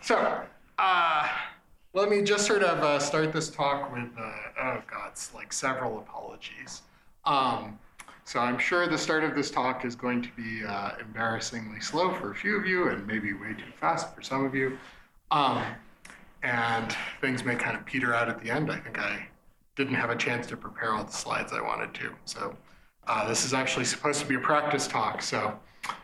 So, let me just sort of start this talk with, it's like several apologies. So I'm sure the start of this talk is going to be embarrassingly slow for a few of you and maybe way too fast for some of you. And things may kind of peter out at the end. I think I didn't have a chance to prepare all the slides I wanted to. So this is actually supposed to be a practice talk. So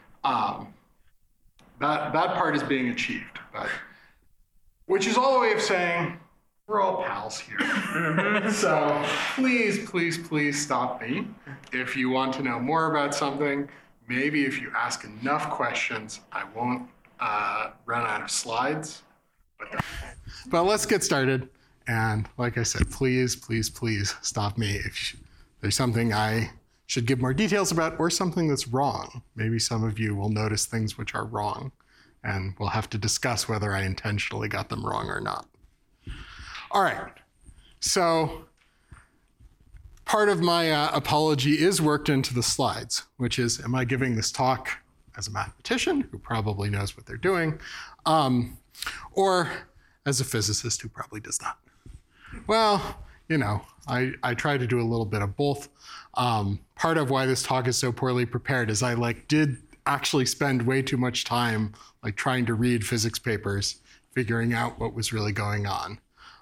that part is being achieved, which is all a way of saying we're all pals here. So please stop me if you want to know more about something. Maybe if you ask enough questions, I won't run out of slides. But let's get started. And like I said, please stop me if there's something I should give more details about or something that's wrong. Maybe some of you will notice things which are wrong, and we'll have to discuss whether I intentionally got them wrong or not. All right, so part of my apology is worked into the slides, which is, am I giving this talk as a mathematician who probably knows what they're doing, or as a physicist who probably does not? Well, you know, I try to do a little bit of both. Part of why this talk is so poorly prepared is I did actually spend way too much time trying to read physics papers, figuring out what was really going on.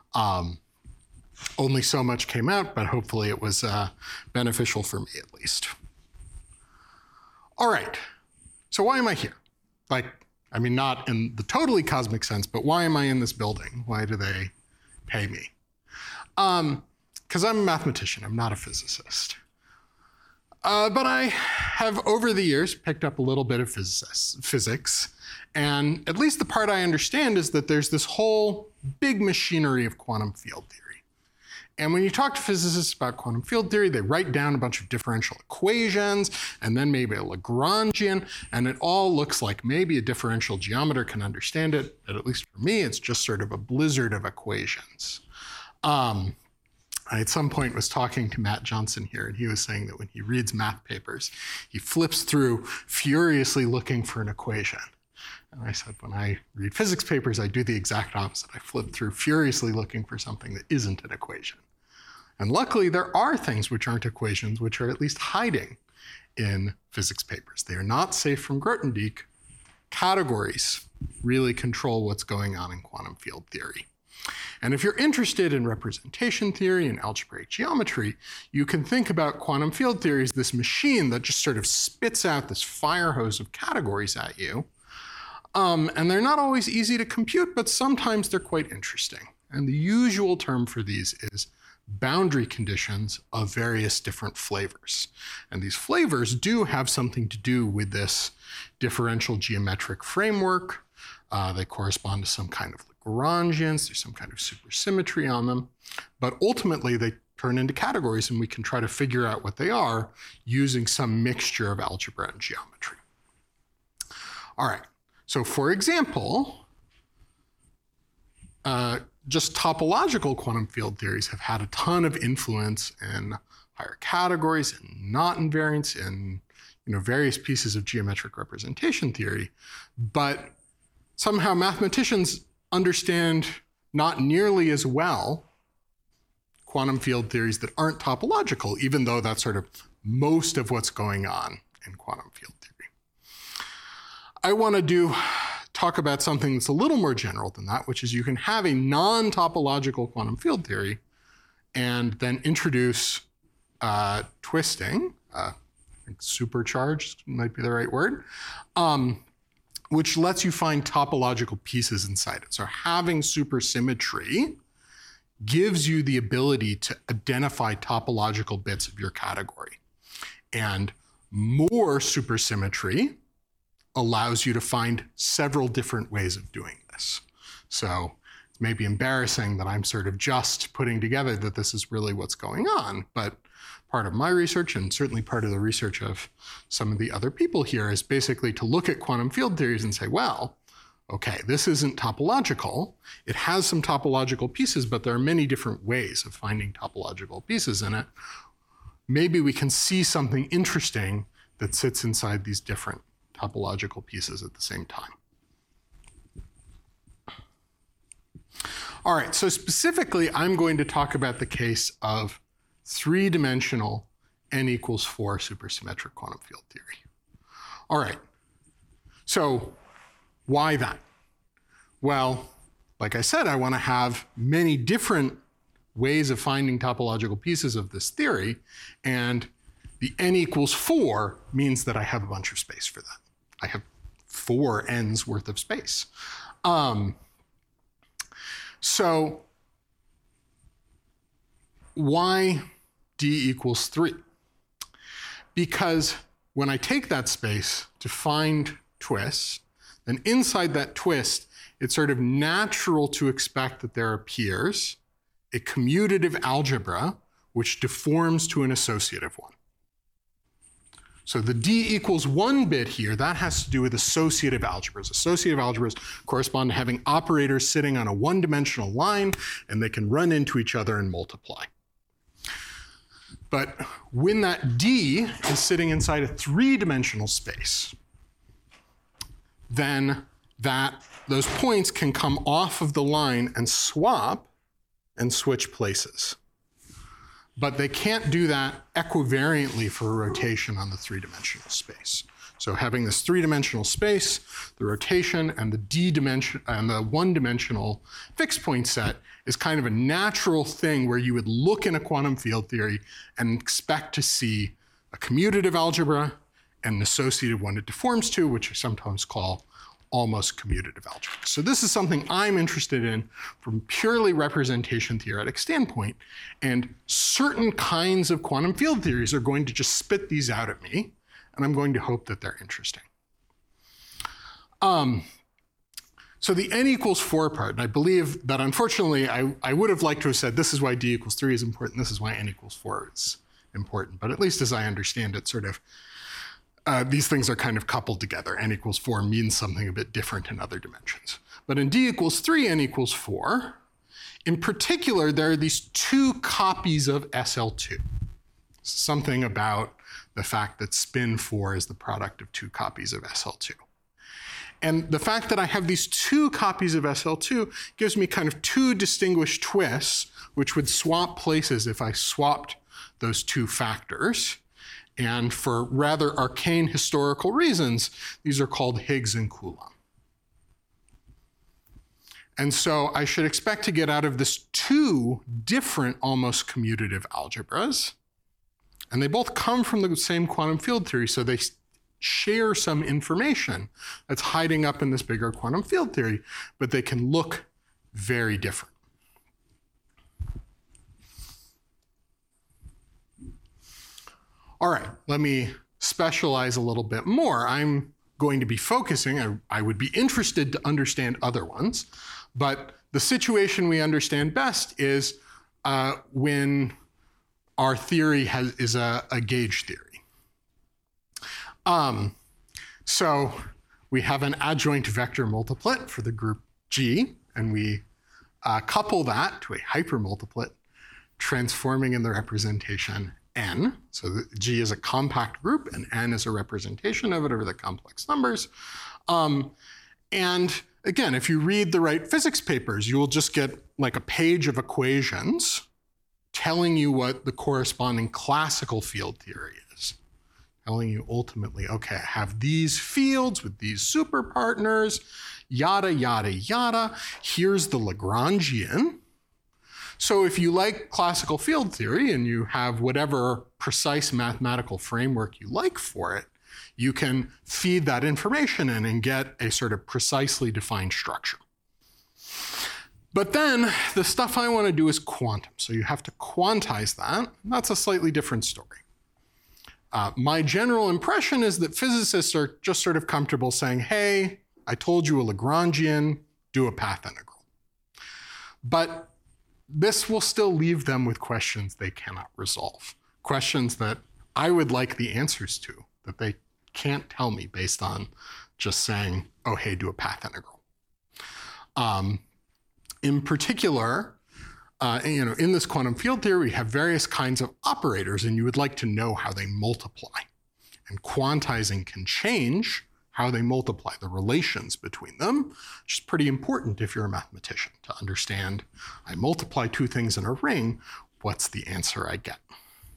Only so much came out, but hopefully it was beneficial for me at least. All right, so why am I here? I mean, not in the totally cosmic sense, but why am I in this building? Why do they pay me? Because I'm a mathematician, I'm not a physicist. But I have, over the years, picked up a little bit of physics, and at least the part I understand is that there's this whole big machinery of quantum field theory. And when you talk to physicists about quantum field theory, they write down a bunch of differential equations, and then maybe a Lagrangian, and it all looks like maybe a differential geometer can understand it, but at least for me, it's just sort of a blizzard of equations. I at some point was talking to Matt Johnson here, and he was saying that when he reads math papers, he flips through furiously looking for an equation. And I said, when I read physics papers, I do the exact opposite. I flip through furiously looking for something that isn't an equation. And luckily, there are things which aren't equations, which are at least hiding in physics papers. They are not safe from Grothendieck. Categories really control what's going on in quantum field theory. And if you're interested in representation theory and algebraic geometry, you can think about quantum field theory as this machine that just sort of spits out this fire hose of categories at you. And they're not always easy to compute, but sometimes they're quite interesting. And the usual term for these is boundary conditions of various different flavors. And these flavors do have something to do with this differential geometric framework. They correspond to some kind of Lagrangians, there's some kind of supersymmetry on them, but ultimately they turn into categories and we can try to figure out what they are using some mixture of algebra and geometry. All right, so for example, just topological quantum field theories have had a ton of influence in higher categories and knot invariance and various pieces of geometric representation theory, but somehow mathematicians understand not nearly as well quantum field theories that aren't topological, even though that's sort of most of what's going on in quantum field theory. I want to talk about something that's a little more general than that, which is you can have a non-topological quantum field theory and then introduce twisting, I think supercharged might be the right word, which lets you find topological pieces inside it. So having supersymmetry gives you the ability to identify topological bits of your category. And more supersymmetry allows you to find several different ways of doing this. So it may be embarrassing that I'm sort of just putting together that this is really what's going on, but part of my research, and certainly part of the research of some of the other people here, is basically to look at quantum field theories and say, well, okay, this isn't topological. It has some topological pieces, but there are many different ways of finding topological pieces in it. Maybe we can see something interesting that sits inside these different topological pieces at the same time. All right, so specifically, I'm going to talk about the case of three-dimensional n equals 4 supersymmetric quantum field theory. All right, so why that? Well, like I said, I want to have many different ways of finding topological pieces of this theory, and the n equals 4 means that I have a bunch of space for that. I have 4 n's worth of space. So why d equals 3? Because when I take that space to find twists, then inside that twist, it's sort of natural to expect that there appears a commutative algebra which deforms to an associative one. So the d equals 1 bit here, that has to do with associative algebras. Associative algebras correspond to having operators sitting on a one-dimensional line, and they can run into each other and multiply. But when that d is sitting inside a three-dimensional space, then those points can come off of the line and swap and switch places. But they can't do that equivariantly for a rotation on the three-dimensional space. So having this three-dimensional space, the rotation, and the one-dimensional fixed point set is kind of a natural thing where you would look in a quantum field theory and expect to see a commutative algebra and an associated one it deforms to, which I sometimes call almost commutative algebra. So this is something I'm interested in from purely representation theoretic standpoint, and certain kinds of quantum field theories are going to just spit these out at me, and I'm going to hope that they're interesting. So the n equals 4 part, and I believe that unfortunately I would have liked to have said this is why d equals 3 is important, this is why n equals 4 is important, but at least as I understand it, sort of these things are kind of coupled together. N equals 4 means something a bit different in other dimensions. But in d equals 3, n equals 4, in particular, there are these two copies of SL2. Something about the fact that spin 4 is the product of two copies of SL2. And the fact that I have these two copies of SL2 gives me kind of two distinguished twists, which would swap places if I swapped those two factors. And for rather arcane historical reasons, these are called Higgs and Coulomb. And so I should expect to get out of this two different almost commutative algebras. And they both come from the same quantum field theory, so they share some information that's hiding up in this bigger quantum field theory, but they can look very different. All right, let me specialize a little bit more. I'm going to be focusing, I would be interested to understand other ones, but the situation we understand best is when our theory is a gauge theory. So we have an adjoint vector multiplet for the group G, and we couple that to a hypermultiplet transforming in the representation N. So G is a compact group and N is a representation of it over the complex numbers. And again, if you read the right physics papers, you will just get like a page of equations telling you what the corresponding classical field theory is. Telling you ultimately, okay, I have these fields with these superpartners, yada, yada, yada. Here's the Lagrangian. So if you like classical field theory and you have whatever precise mathematical framework you like for it, you can feed that information in and get a sort of precisely defined structure. But then the stuff I want to do is quantum. So you have to quantize that. That's a slightly different story. My general impression is that physicists are just sort of comfortable saying, hey, I told you a Lagrangian, do a path integral. But this will still leave them with questions they cannot resolve. Questions that I would like the answers to, that they can't tell me based on just saying, oh, hey, do a path integral. In particular, in this quantum field theory, we have various kinds of operators, and you would like to know how they multiply. And quantizing can change how they multiply, the relations between them, which is pretty important if you're a mathematician to understand. I multiply two things in a ring, what's the answer I get?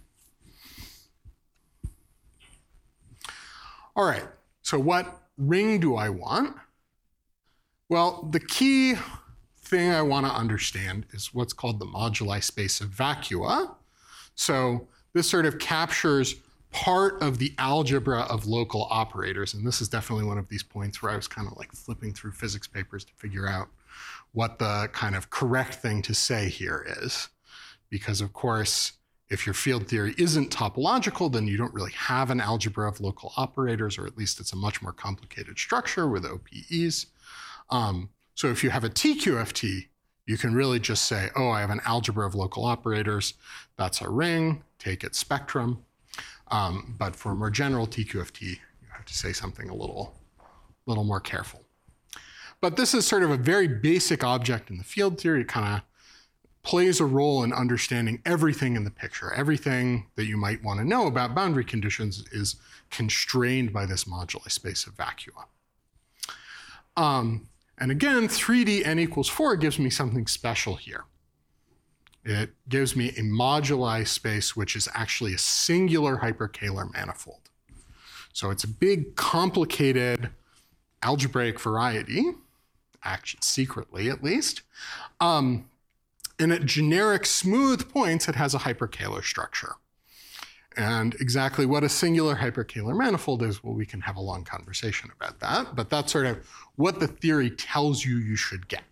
All right, so what ring do I want? Well, the key thing I want to understand is what's called the moduli space of vacua. So this sort of captures part of the algebra of local operators. And this is definitely one of these points where I was kind of like flipping through physics papers to figure out what the kind of correct thing to say here is. Because of course, if your field theory isn't topological, then you don't really have an algebra of local operators, or at least it's a much more complicated structure with OPEs. So if you have a TQFT, you can really just say, oh, I have an algebra of local operators. That's a ring, take its spectrum. But for a more general TQFT, you have to say something a little more careful. But this is sort of a very basic object in the field theory. It kind of plays a role in understanding everything in the picture. Everything that you might want to know about boundary conditions is constrained by this moduli space of vacua. And again, 3D n equals 4 gives me something special here. It gives me a moduli space which is actually a singular hyperkähler manifold. So it's a big, complicated algebraic variety, actually secretly at least. And at generic smooth points, it has a hyperkähler structure. And exactly what a singular hyperkähler manifold is, well, we can have a long conversation about that, but that's sort of what the theory tells you you should get.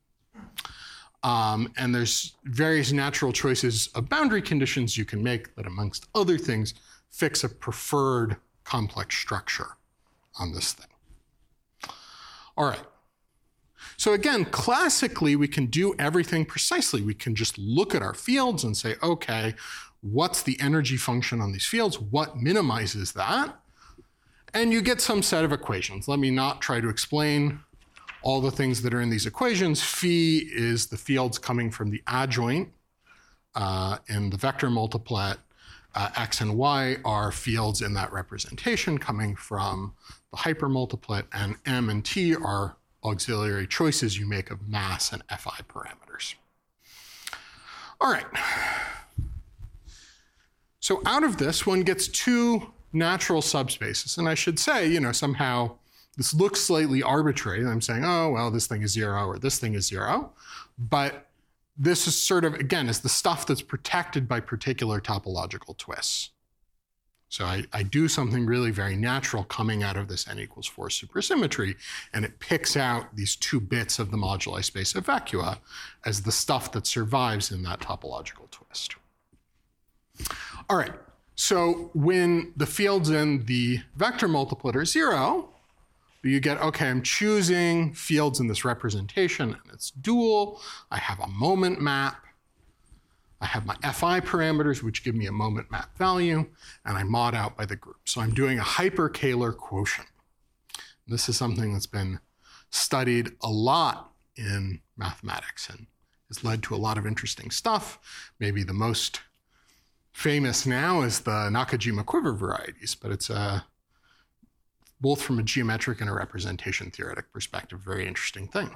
And there's various natural choices of boundary conditions you can make that, amongst other things, fix a preferred complex structure on this thing. All right. So again, classically, we can do everything precisely. We can just look at our fields and say, okay, what's the energy function on these fields? What minimizes that? And you get some set of equations. Let me not try to explain all the things that are in these equations. Phi is the fields coming from the adjoint in the vector multiplet. X and Y are fields in that representation coming from the hypermultiplet, and M and T are auxiliary choices you make of mass and Fi parameters. All right. So out of this, one gets two natural subspaces. And I should say, somehow this looks slightly arbitrary. I'm saying, oh, well, this thing is 0 or this thing is 0. But this is sort of, again, is the stuff that's protected by particular topological twists. So I do something really very natural coming out of this n equals 4 supersymmetry, and it picks out these two bits of the moduli space of vacua as the stuff that survives in that topological twist. All right, so when the fields in the vector multiplet are 0, you get, okay, I'm choosing fields in this representation, and it's dual. I have a moment map. I have my Fi parameters, which give me a moment map value, and I mod out by the group. So I'm doing a hyperkähler quotient. This is something that's been studied a lot in mathematics and has led to a lot of interesting stuff. Maybe the most famous now is the Nakajima quiver varieties, but it's both from a geometric and a representation theoretic perspective, very interesting thing.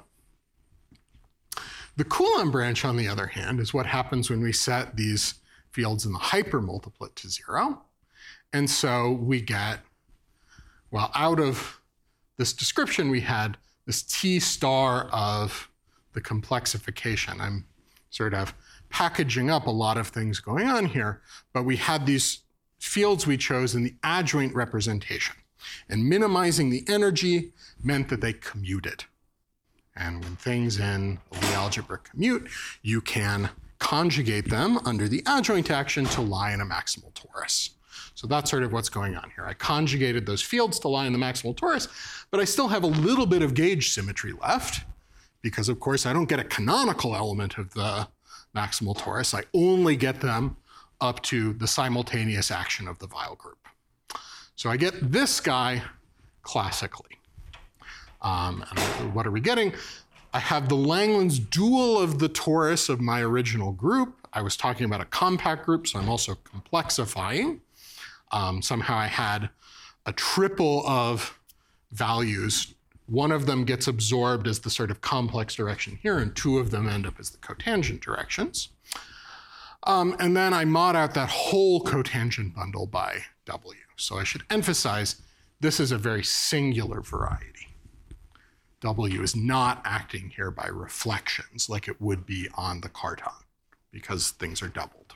The Coulomb branch, on the other hand, is what happens when we set these fields in the hypermultiplet to 0. And so we get, well, out of this description, we had this T star of the complexification. I'm sort of packaging up a lot of things going on here, but we had these fields we chose in the adjoint representation. And minimizing the energy meant that they commuted. And when things in the algebra commute, you can conjugate them under the adjoint action to lie in a maximal torus. So that's sort of what's going on here. I conjugated those fields to lie in the maximal torus, but I still have a little bit of gauge symmetry left because, of course, I don't get a canonical element of the maximal torus. I only get them up to the simultaneous action of the Weyl group. So I get this guy classically. And what are we getting? I have the Langlands dual of the torus of my original group. I was talking about a compact group, so I'm also complexifying. Somehow I had a triple of values. One of them gets absorbed as the sort of complex direction here, and two of them end up as the cotangent directions. And then I mod out that whole cotangent bundle by W. So I should emphasize this is a very singular variety. W is not acting here by reflections like it would be on the Cartan, because things are doubled.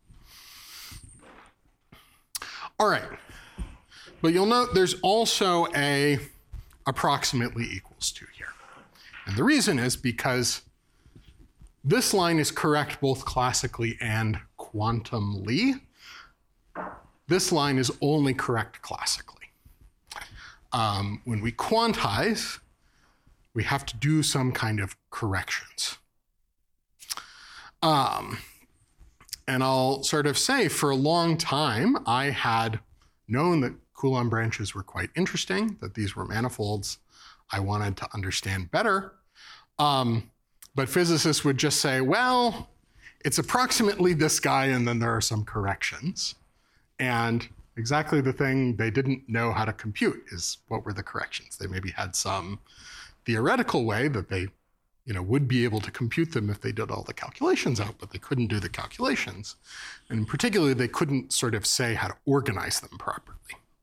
All right, but you'll note there's also a approximately equals to here. And the reason is because this line is correct both classically and quantumly. This line is only correct classically. When we quantize, we have to do some kind of corrections. And I'll sort of say for a long time, I had known that Coulomb branches were quite interesting, that these were manifolds I wanted to understand better. But physicists would just say, well, it's approximately this guy, and then there are some corrections. And exactly the thing they didn't know how to compute is what were the corrections. They maybe had some theoretical way that they would be able to compute them if they did all the calculations out, but they couldn't do the calculations. And particularly, they couldn't sort of say how to organize them properly.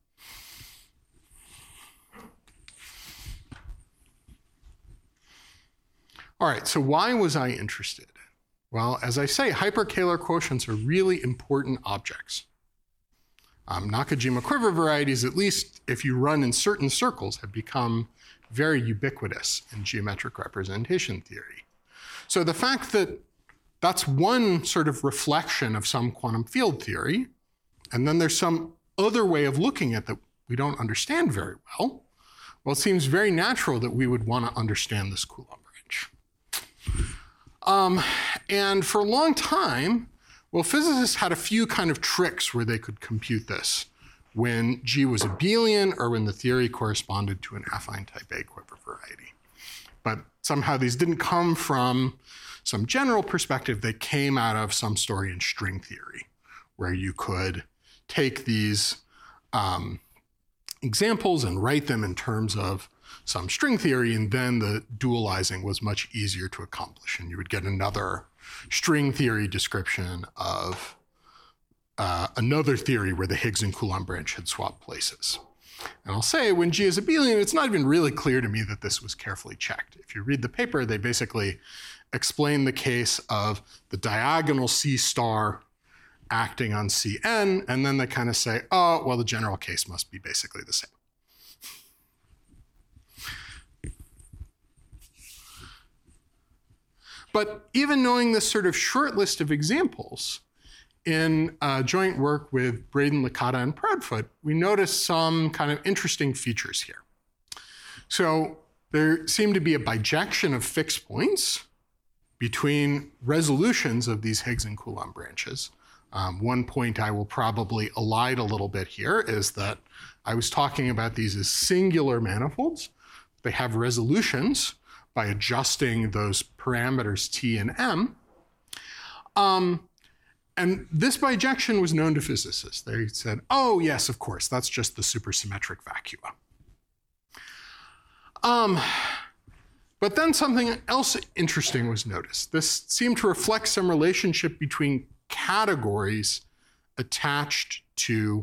All right, so why was I interested? Well, as I say, hyperkähler quotients are really important objects. Nakajima quiver varieties, at least if you run in certain circles, have become very ubiquitous in geometric representation theory. So the fact that that's one sort of reflection of some quantum field theory, and then there's some other way of looking at that we don't understand very well, it seems very natural that we would want to understand this Coulomb branch. And for a long time, physicists had a few kind of tricks where they could compute this when G was abelian or when the theory corresponded to an affine type A quiver variety. But somehow these didn't come from some general perspective. They came out of some story in string theory, where you could take these examples and write them in terms of some string theory, and then the dualizing was much easier to accomplish, and you would get another string theory description of another theory where the Higgs and Coulomb branch had swapped places. And I'll say, when G is abelian, it's not even really clear to me that this was carefully checked. If you read the paper, they basically explain the case of the diagonal C star acting on Cn, and then they kind of say, oh, well, the general case must be basically the same. But even knowing this sort of short list of examples, in joint work with Braden, Licata, and Proudfoot, we noticed some kind of interesting features here. So there seemed to be a bijection of fixed points between resolutions of these Higgs and Coulomb branches. One point I will probably elide a little bit here is that I was talking about these as singular manifolds. They have resolutions by adjusting those parameters T and M. And this bijection was known to physicists. They said, oh, yes, of course, that's just the supersymmetric vacua. But then something else interesting was noticed. This seemed to reflect some relationship between categories attached to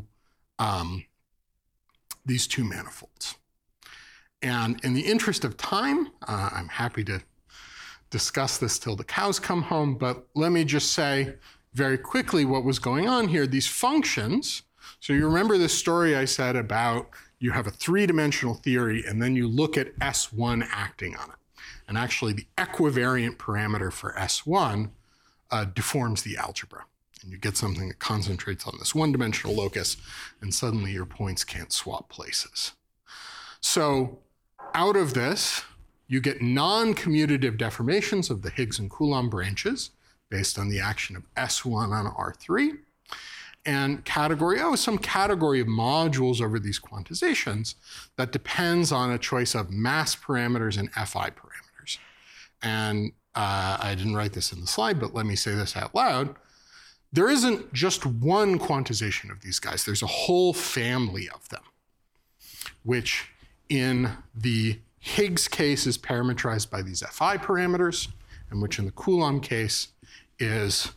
these two manifolds. And in the interest of time, I'm happy to discuss this till the cows come home, but let me just say very quickly what was going on here. These functions, so you remember this story I said about you have a three-dimensional theory and then you look at S1 acting on it. And actually the equivariant parameter for S1 deforms the algebra. And you get something that concentrates on this one-dimensional locus, and suddenly your points can't swap places. So out of this, you get non-commutative deformations of the Higgs and Coulomb branches based on the action of S1 on R3. And category O is some category of modules over these quantizations that depends on a choice of mass parameters and Fi parameters. And I didn't write this in the slide, but let me say this out loud. There isn't just one quantization of these guys. There's a whole family of them, which in the Higgs case is parametrized by these Fi parameters, and which in the Coulomb case is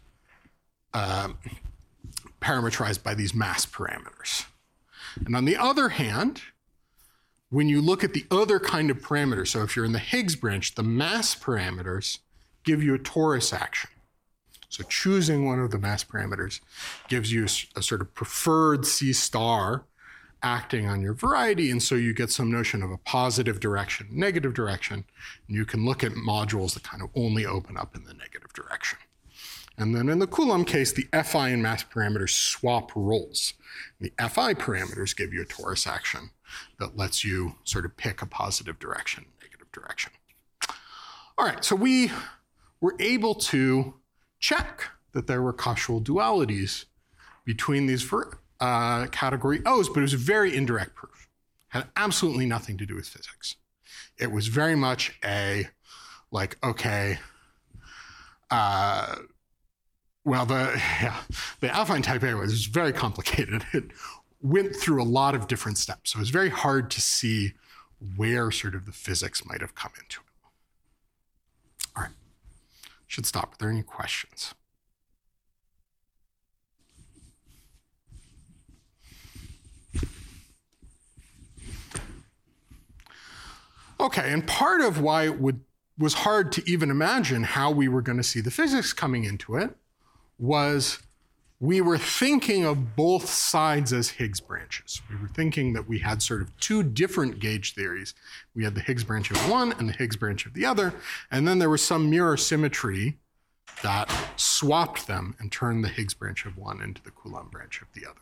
parametrized by these mass parameters. And on the other hand, when you look at the other kind of parameters, so if you're in the Higgs branch, the mass parameters give you a torus action. So choosing one of the mass parameters gives you a sort of preferred C star acting on your variety, and so you get some notion of a positive direction, negative direction, and you can look at modules that kind of only open up in the negative direction. And then in the Coulomb case, the Fi and mass parameters swap roles. The Fi parameters give you a torus action that lets you sort of pick a positive direction, negative direction. All right, so we were able to check that there were causal dualities between these category O's, but it was a very indirect proof. Had absolutely nothing to do with physics. It was very much a, like, okay, well, the affine type A was very complicated. It went through a lot of different steps. So it was very hard to see where sort of the physics might have come into it. All right, should stop. Are there any questions? Okay, and part of why it was hard to even imagine how we were going to see the physics coming into it was we were thinking of both sides as Higgs branches. We were thinking that we had sort of two different gauge theories. We had the Higgs branch of one and the Higgs branch of the other, and then there was some mirror symmetry that swapped them and turned the Higgs branch of one into the Coulomb branch of the other.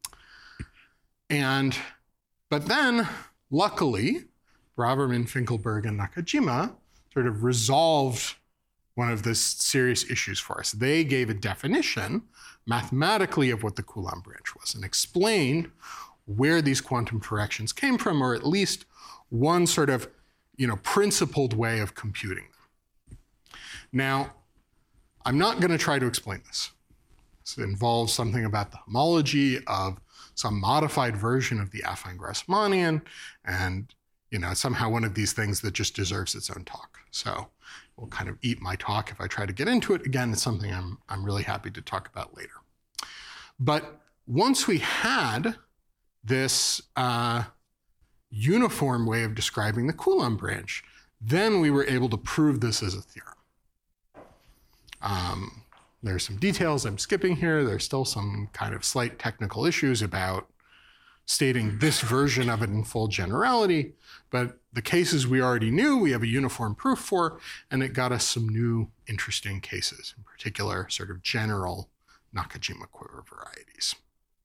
But then, luckily, Braverman, Finkelberg, and Nakajima sort of resolved one of the serious issues for us. They gave a definition mathematically of what the Coulomb branch was and explained where these quantum corrections came from, or at least one sort of, principled way of computing them. Now, I'm not going to try to explain this. This involves something about the homology of some modified version of the affine Grassmannian, and somehow one of these things that just deserves its own talk. So we'll kind of eat my talk if I try to get into it. Again, it's something I'm really happy to talk about later. But once we had this uniform way of describing the Coulomb branch, then we were able to prove this as a theorem. There's some details I'm skipping here. There's still some kind of slight technical issues about stating this version of it in full generality, but the cases we already knew, we have a uniform proof for, and it got us some new interesting cases, in particular sort of general Nakajima quiver varieties.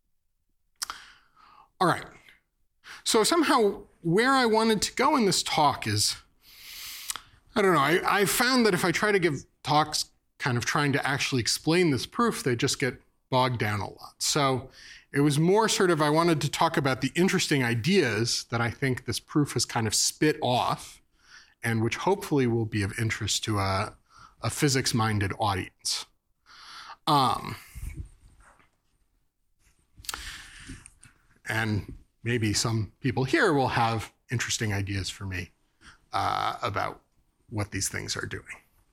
All right, so somehow where I wanted to go in this talk is, I don't know, I found that if I try to give talks kind of trying to actually explain this proof, they just get bogged down a lot. So it was more sort of, I wanted to talk about the interesting ideas that I think this proof has kind of spit off, and which hopefully will be of interest to a physics-minded audience. And maybe some people here will have interesting ideas for me about what these things are doing.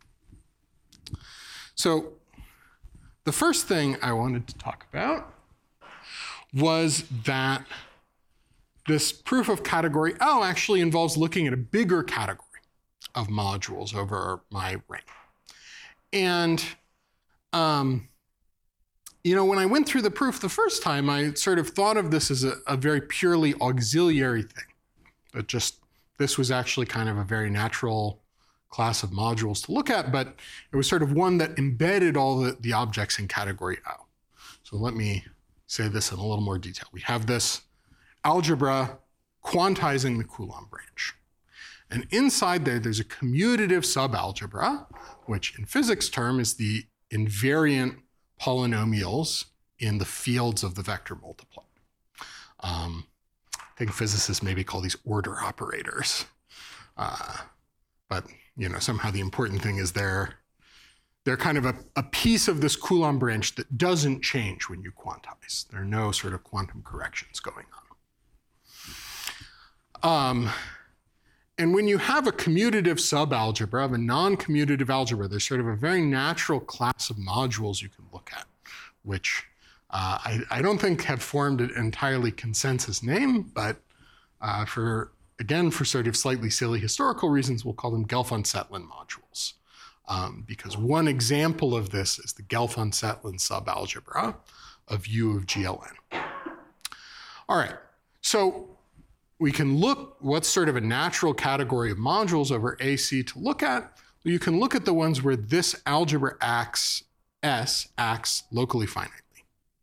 So the first thing I wanted to talk about was that this proof of category O actually involves looking at a bigger category of modules over my ring. And, when I went through the proof the first time, I sort of thought of this as a very purely auxiliary thing. That just, this was actually kind of a very natural class of modules to look at, but it was sort of one that embedded all the objects in category O. So let me say this in a little more detail. We have this algebra quantizing the Coulomb branch. And inside there's a commutative subalgebra, which in physics term is the invariant polynomials in the fields of the vector multiplet. I think physicists maybe call these order operators. But somehow the important thing is they're kind of a piece of this Coulomb branch that doesn't change when you quantize. There are no sort of quantum corrections going And when you have a commutative subalgebra, of a non-commutative algebra, there's sort of a very natural class of modules you can look at, which I don't think have formed an entirely consensus name, but for sort of slightly silly historical reasons, we'll call them Gelfand-Cetlin modules. Because one example of this is the Gelfand-Cetlin subalgebra of U of GLN. All right, so we can look what's sort of a natural category of modules over AC to look at. You can look at the ones where this algebra S acts locally finitely.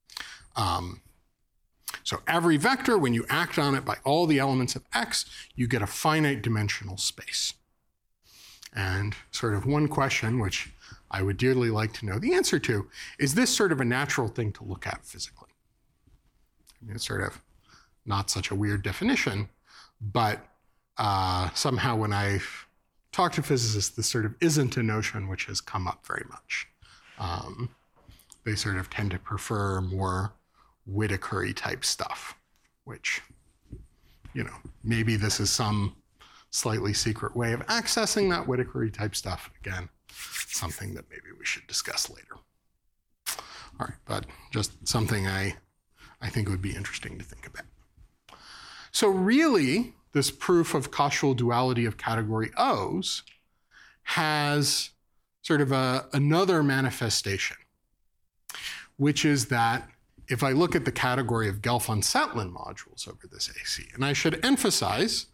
So every vector, when you act on it by all the elements of X, you get a finite dimensional space. And sort of one question, which I would dearly like to know the answer to, is this sort of a natural thing to look at physically? I mean, it's sort of not such a weird definition, but somehow when I talk to physicists, this sort of isn't a notion which has come up very much. They sort of tend to prefer more Whittaker-y type stuff, which, you know, maybe this is some slightly secret way of accessing that Whittaker-y type stuff. Again, something that maybe we should discuss later. All right, but just something I think would be interesting to think about. So really, this proof of Cauchy duality of category O's has sort of another manifestation, which is that if I look at the category of Gelfand-Cetlin modules over this AC, and I should emphasize,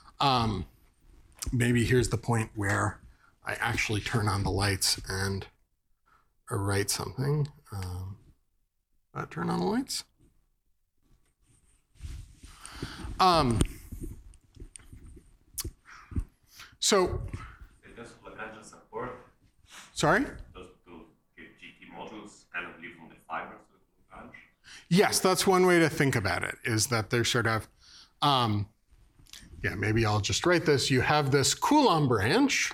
maybe here's the point where I actually turn on the lights and write something. Turn on the lights. So, does Lagrangian support? Sorry? Does to GT modules kind of live on the fibers of Lagrange? Yes, that's one way to think about it, is that they're sort of, yeah, maybe I'll just write this. You have this Coulomb branch,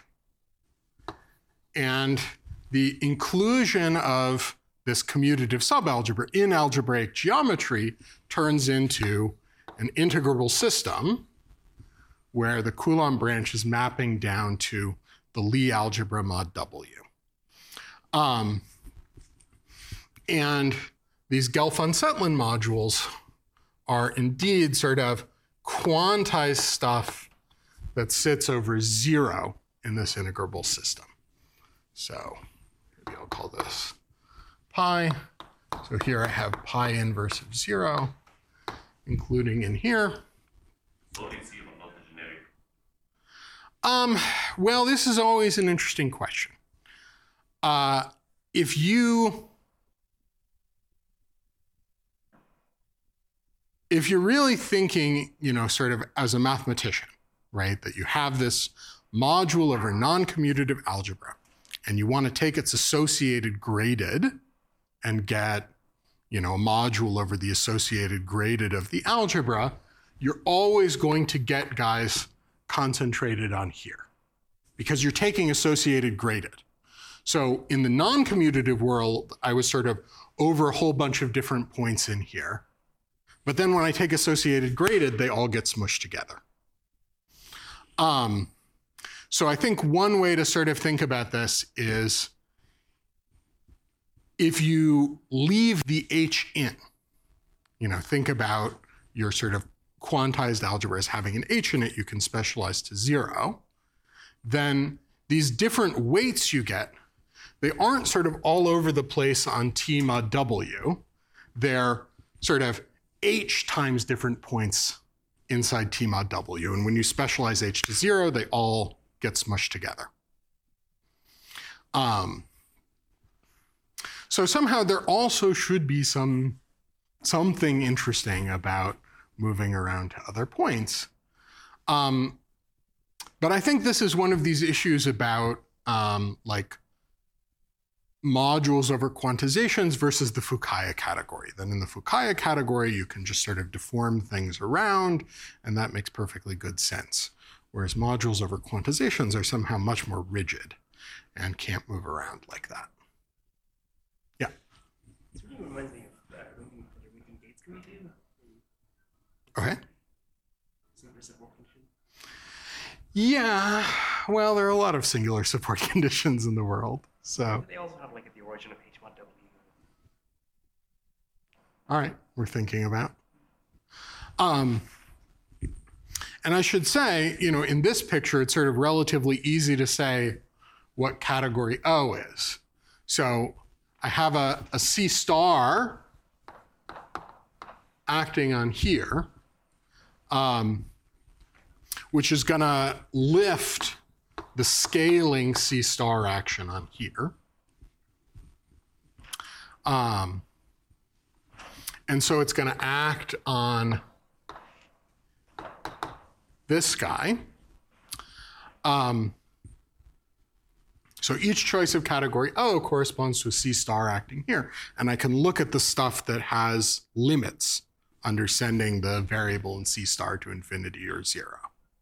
and the inclusion of this commutative subalgebra in algebraic geometry turns into an integrable system where the Coulomb branch is mapping down to the Lie algebra mod W. And these Gelfand-Cetlin modules are indeed sort of quantized stuff that sits over 0 in this integrable system. So maybe I'll call this pi. So here I have pi inverse of 0, including in here. So it's zero, not the generic. Well, this is always an interesting question. If you're really thinking, you know, sort of as a mathematician, right, that you have this module over non-commutative algebra, and you want to take its associated graded and get, you know, a module over the associated graded of the algebra, you're always going to get guys concentrated on here because you're taking associated graded. So in the non-commutative world, I was sort of over a whole bunch of different points in here. But then when I take associated graded, they all get smushed together. So I think one way to sort of think about this is if you leave the H in, you know, think about your sort of quantized algebra as having an H in it, you can specialize to 0. Then these different weights you get, they aren't sort of all over the place on T mod W. They're sort of H times different points inside T mod W. And when you specialize H to 0, they all get smushed together. So somehow there also should be something interesting about moving around to other points. But I think this is one of these issues about like modules over quantizations versus the Fukaya category. Then in the Fukaya category, you can just sort of deform things around, and that makes perfectly good sense. Whereas modules over quantizations are somehow much more rigid and can't move around like that. Yeah? It really reminds me of Witten Gates committee. Okay. So there's a working Yeah, well, there are a lot of singular support conditions in the world. So, They also have like at the origin of H1W. all right, we're thinking about. And I should say, in this picture, it's sort of relatively easy to say what category O is. So I have a C star acting on here, which is going to lift the scaling C star action on here. And so it's going to act on this guy. So each choice of category O corresponds to a C star acting here. And I can look at the stuff that has limits under sending the variable in C star to infinity or 0.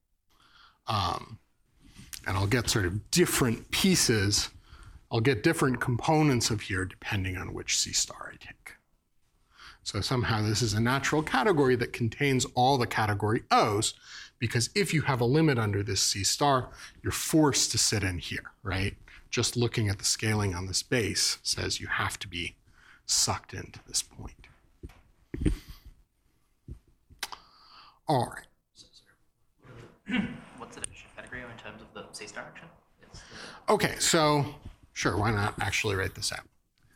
And I'll get sort of different pieces. I'll get different components of here depending on which C star I take. So somehow this is a natural category that contains all the category O's, because if you have a limit under this C star, you're forced to sit in here, right? Just looking at the scaling on this base says you have to be sucked into this point. All right. What's the definition of category in terms of the C star action? Okay, so sure, why not actually write this out?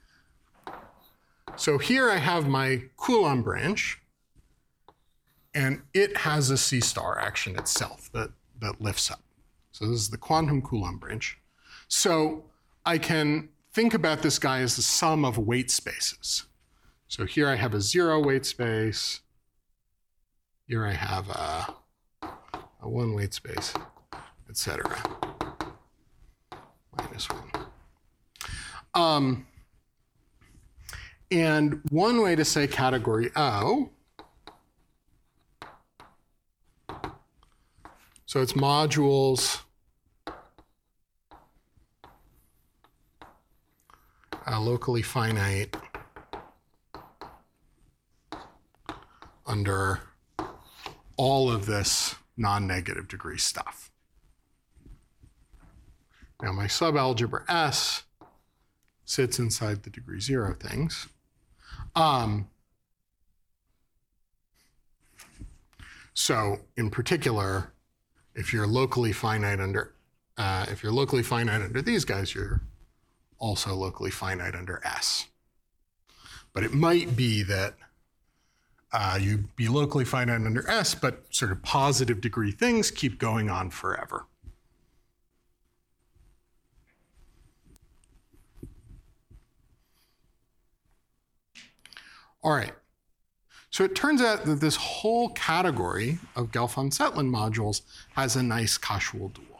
So here I have my Coulomb branch, and it has a C star action itself that lifts up. So this is the quantum Coulomb branch. So I can think about this guy as the sum of weight spaces. So here I have a 0 weight space. Here I have a 1 weight space, etc. -1. And one way to say category O, so it's modules locally finite under all of this non-negative degree stuff. Now my subalgebra S sits inside the degree 0 things. So in particular, if you're locally finite under these guys, you're also locally finite under S. But it might be that you'd be locally finite under S, but sort of positive degree things keep going on forever. All right. So it turns out that this whole category of Gelfand-Tsetlin modules has a nice Cauchy dual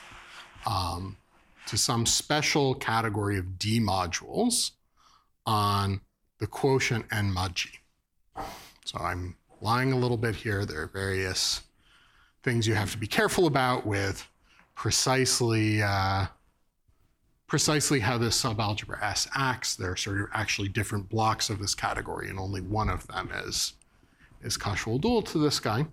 to some special category of D modules on the quotient n mod G. So I'm lying a little bit here. There are various things you have to be careful about with precisely how this subalgebra S acts. There are sort of actually different blocks of this category, and only one of them is Cauchy dual to this guy.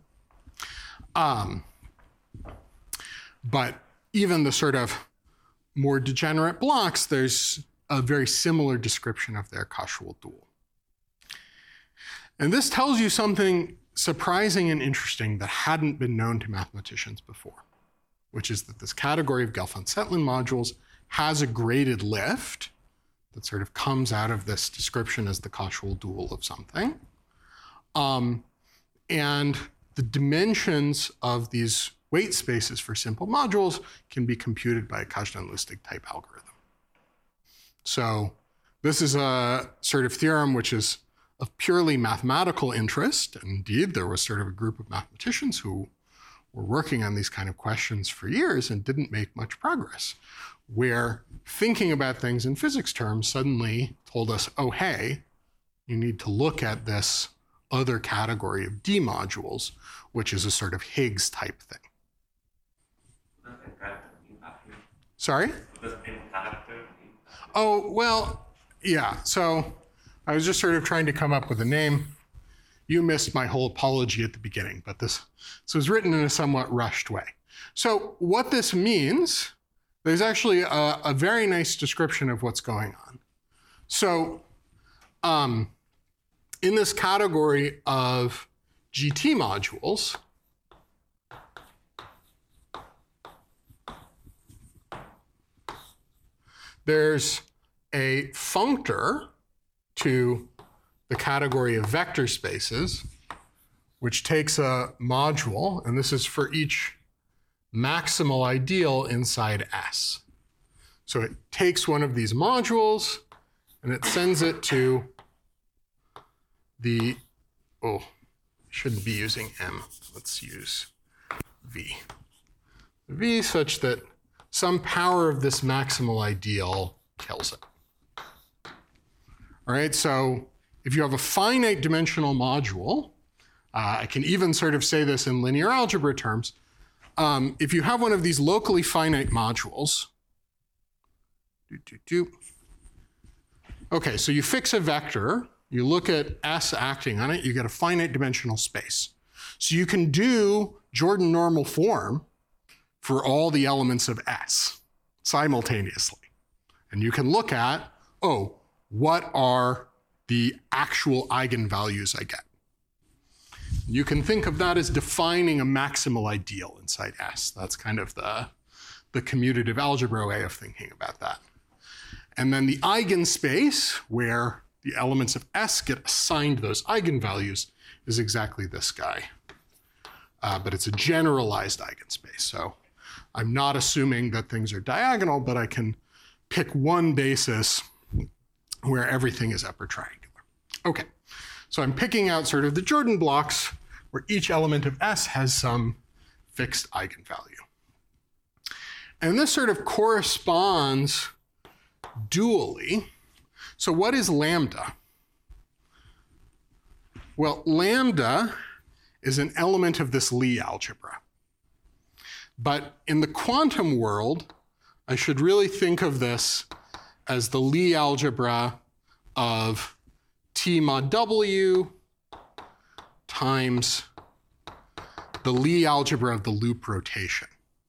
But even the sort of more degenerate blocks, there's a very similar description of their Cauchy dual. And this tells you something surprising and interesting that hadn't been known to mathematicians before, which is that this category of Gelfand-Tsetlin modules has a graded lift that sort of comes out of this description as the Cauchy dual of something. And the dimensions of these weight spaces for simple modules can be computed by a Kazhdan-Lusztig type algorithm. So this is a sort of theorem which is of purely mathematical interest. Indeed, there was sort of a group of mathematicians who were working on these kind of questions for years and didn't make much progress, where thinking about things in physics terms suddenly told us, oh, hey, you need to look at this other category of D modules, which is a sort of Higgs type thing. Sorry? Oh, well, yeah. So I was just sort of trying to come up with a name. you missed my whole apology at the beginning, but this was written in a somewhat rushed way. So what this means, there's actually a very nice description of what's going on. So in this category of GT modules, there's a functor to the category of vector spaces, which takes a module, and this is for each maximal ideal inside S. So it takes one of these modules and it sends it to the, oh, shouldn't be using M, let's use V. V such that some power of this maximal ideal kills it. All right, so if you have a finite dimensional module, I can even sort of say this in linear algebra terms, if you have one of these locally finite modules, okay, so you fix a vector, you look at S acting on it, you get a finite dimensional space. So you can do Jordan normal form for all the elements of S simultaneously. And you can look at, oh, what are the actual eigenvalues I get? You can think of that as defining a maximal ideal inside S. That's kind of the commutative algebra way of thinking about that. And then the eigenspace, where the elements of S get assigned those eigenvalues, is exactly this guy. But it's a generalized eigenspace. So I'm not assuming that things are diagonal, but I can pick one basis where everything is upper triangular. Okay, so I'm picking out sort of the Jordan blocks where each element of S has some fixed eigenvalue. And this sort of corresponds dually. So what is lambda? Well, lambda is an element of this Lie algebra. But in the quantum world, I should really think of this as the Lie algebra of T mod W times the Lie algebra of the loop rotation.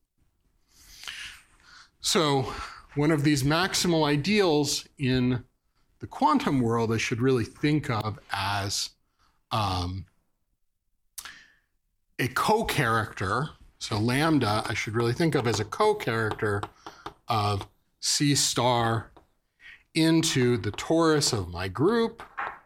So one of these maximal ideals in the quantum world I should really think of as a co-character. So lambda I should really think of as a co-character of C star into the torus of my group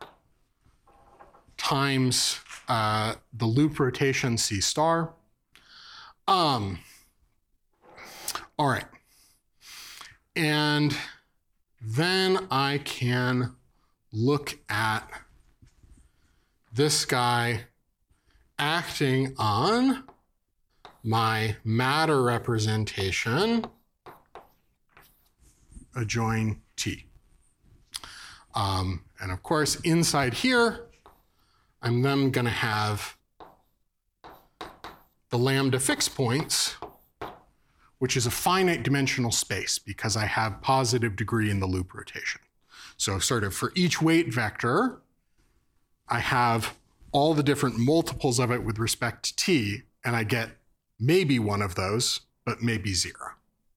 times the loop rotation C star. All right. And then I can look at this guy acting on my matter representation adjoin T. And of course, inside here, I'm then going to have the lambda fixed points, which is a finite dimensional space because I have positive degree in the loop rotation. So sort of for each weight vector, I have all the different multiples of it with respect to T, and I get maybe one of those, but maybe zero.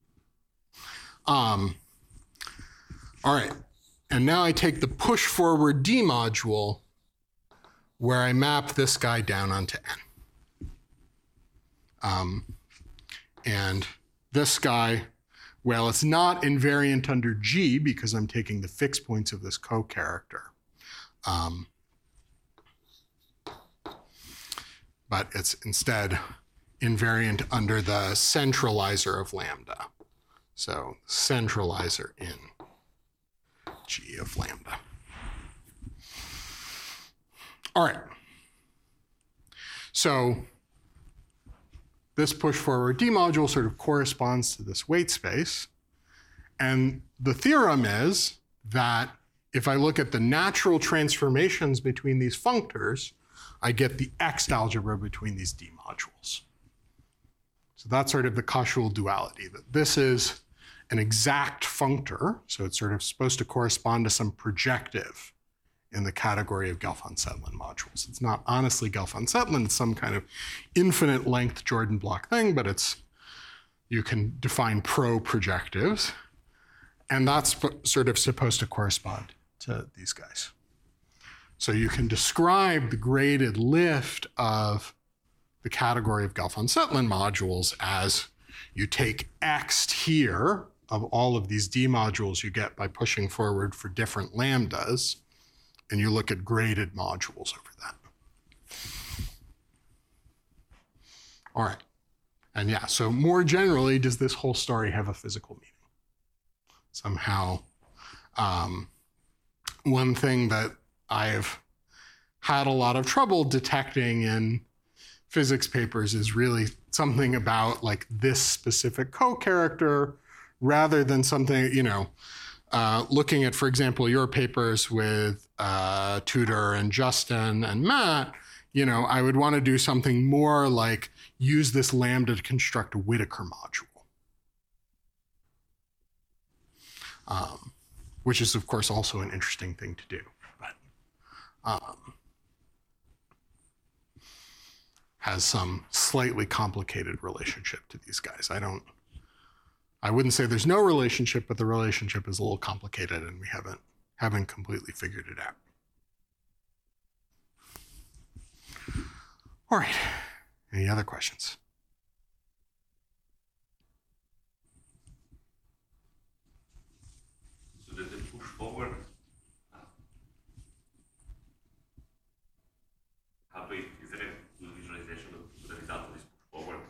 All right, and now I take the push forward D module where I map this guy down onto N. And this guy, well, it's not invariant under G because I'm taking the fixed points of this co-character. But it's instead invariant under the centralizer of lambda. So centralizer in G of lambda. All right. So this push forward D module sort of corresponds to this weight space. And the theorem is that if I look at the natural transformations between these functors, I get the X algebra between these D modules. So that's sort of the causal duality, that this is an exact functor, so it's sort of supposed to correspond to some projective in the category of Gelfand-Settler modules. It's not honestly Gelfand-Settler, it's some kind of infinite length Jordan block thing, but you can define pro-projectives, and that's sort of supposed to correspond to these guys. So you can describe the graded lift of the category of Gelfand-Settler modules as you take X here of all of these D modules you get by pushing forward for different lambdas, and you look at graded modules over that. All right. And yeah, so more generally, does this whole story have a physical meaning? Somehow, one thing that I've had a lot of trouble detecting in physics papers is really something about like this specific co-character rather than something, looking at, for example, your papers with Tudor and Justin and Matt, I would want to do something more like use this lambda to construct a Whittaker module. Which is, of course, also an interesting thing to do, but has some slightly complicated relationship to these guys. I wouldn't say there's no relationship, but the relationship is a little complicated and we haven't completely figured it out. All right, any other questions? So the push forward, is there a visualization of the result of this push forward?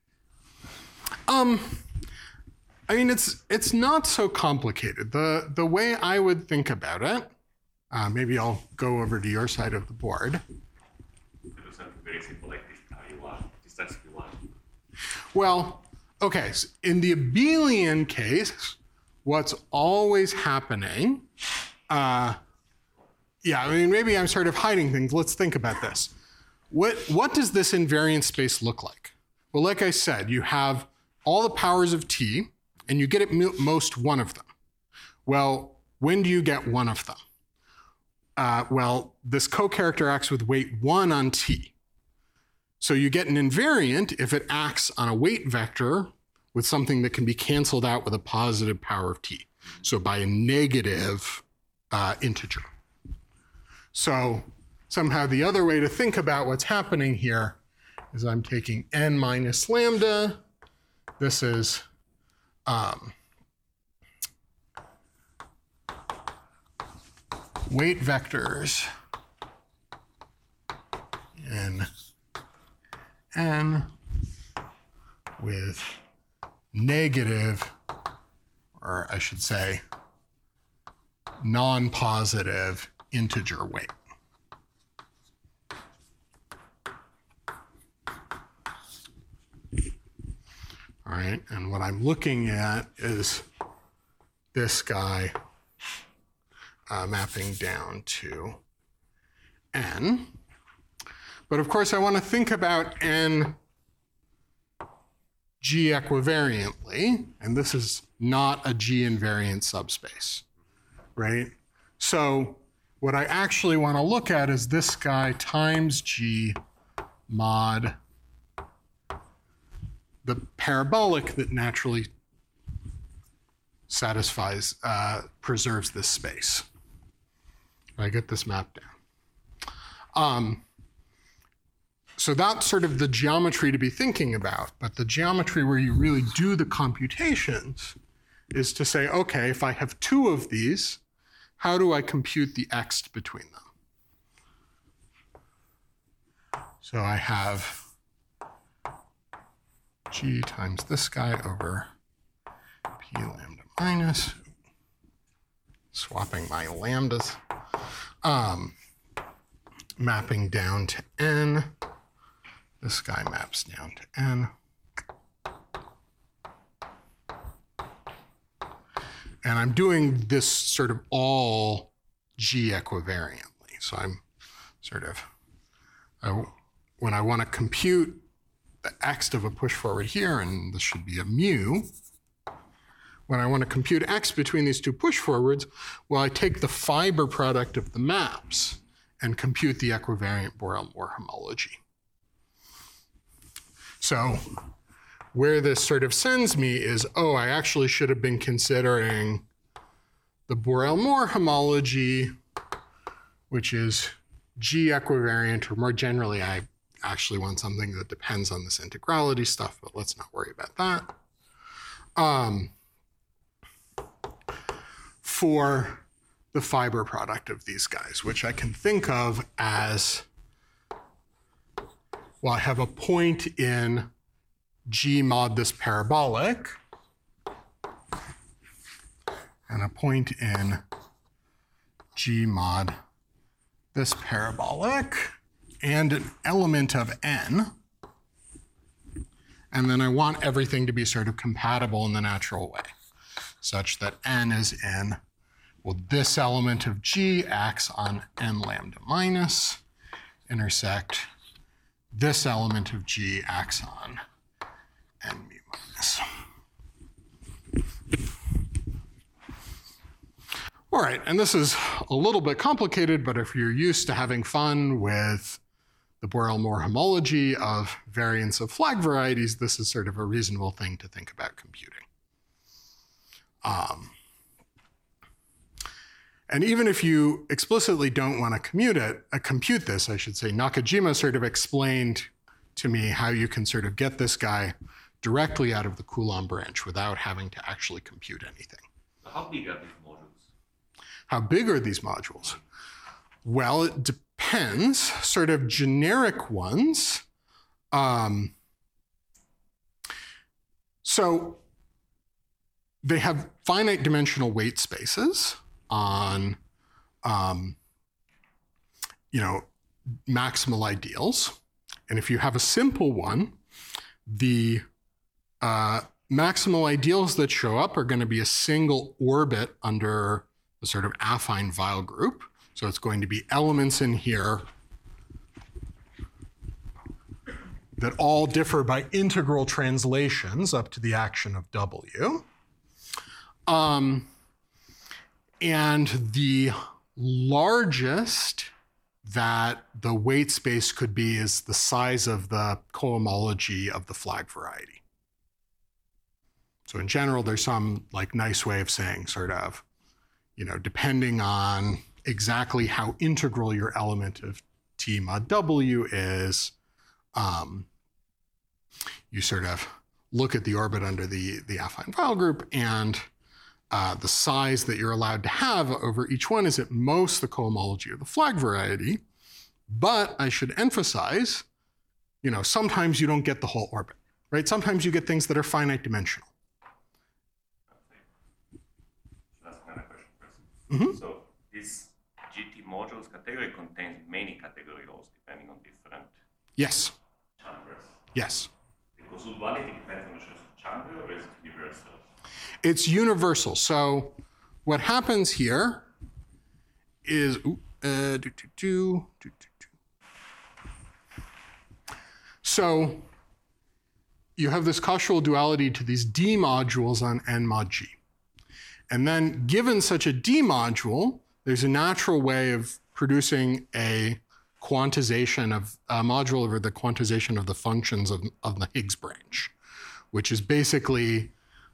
I mean, it's not so complicated. The way I would think about it, maybe I'll go over to your side of the board. Do something very simple like this RU1, distance V1. Well, okay, so in the abelian case, what's always happening, maybe I'm sort of hiding things. Let's think about this. What does this invariant space look like? Well, like I said, you have all the powers of T, and you get at most one of them. Well, when do you get one of them? This co-character acts with weight 1 on T. So you get an invariant if it acts on a weight vector with something that can be canceled out with a positive power of T. So by a negative integer. So somehow the other way to think about what's happening here is I'm taking n minus lambda. This is weight vectors in n with negative, or I should say, non-positive integer weight. All right, and what I'm looking at is this guy mapping down to n. But of course, I want to think about n G equivariantly, and this is not a G invariant subspace, right? So what I actually want to look at is this guy times G mod the parabolic that naturally satisfies, preserves this space. I get this map down. So that's sort of the geometry to be thinking about, but the geometry where you really do the computations is to say, okay, if I have two of these, how do I compute the x between them? So I have G times this guy over P lambda minus, swapping my lambdas, mapping down to n. This guy maps down to n. And I'm doing this sort of all G equivariantly. So I'm sort of, when I want to compute the x of a push forward here, and this should be a mu, when I want to compute x between these two push forwards, well, I take the fiber product of the maps and compute the equivariant Borel-Moore homology. So where this sort of sends me is, oh, I actually should have been considering the Borel-Moore homology, which is G equivariant, or more generally, I actually want something that depends on this integrality stuff, but let's not worry about that. For the fiber product of these guys, which I can think of as, well, I have a point in G mod this parabolic, and a point in G mod this parabolic, and an element of n. And then I want everything to be sort of compatible in the natural way, such that n is in, well, this element of G acts on n lambda minus, intersect this element of G acts on n mu minus. All right, and this is a little bit complicated, but if you're used to having fun with the Borel-Moore homology of variance of flag varieties, this is sort of a reasonable thing to think about computing. And even if you explicitly don't want to compute this, I should say, Nakajima sort of explained to me how you can sort of get this guy directly out of the Coulomb branch without having to actually compute anything. So how big are these modules? How big are these modules? Well, it depends. Sort of generic ones. So they have finite dimensional weight spaces on, maximal ideals. And if you have a simple one, the maximal ideals that show up are going to be a single orbit under the sort of affine Weyl group. So it's going to be elements in here that all differ by integral translations up to the action of W. And the largest that the weight space could be is the size of the cohomology of the flag variety. So in general, there's some like nice way of saying sort of, depending on exactly how integral your element of T mod W is, you sort of look at the orbit under the affine Weyl group, and the size that you're allowed to have over each one is at most the cohomology of the flag variety. But I should emphasize, sometimes you don't get the whole orbit, right? Sometimes you get things that are finite dimensional. That's another question first. Mm-hmm. So this GT modules category contains many category laws depending on different Yes, chambers. yes. The causality depends on the choice of chamber, or is it universal? It's universal. So what happens here is, so you have this Cauchy duality to these D modules on N mod G. And then given such a D module, there's a natural way of producing a quantization of a module over the quantization of the functions of the Higgs branch, which is basically,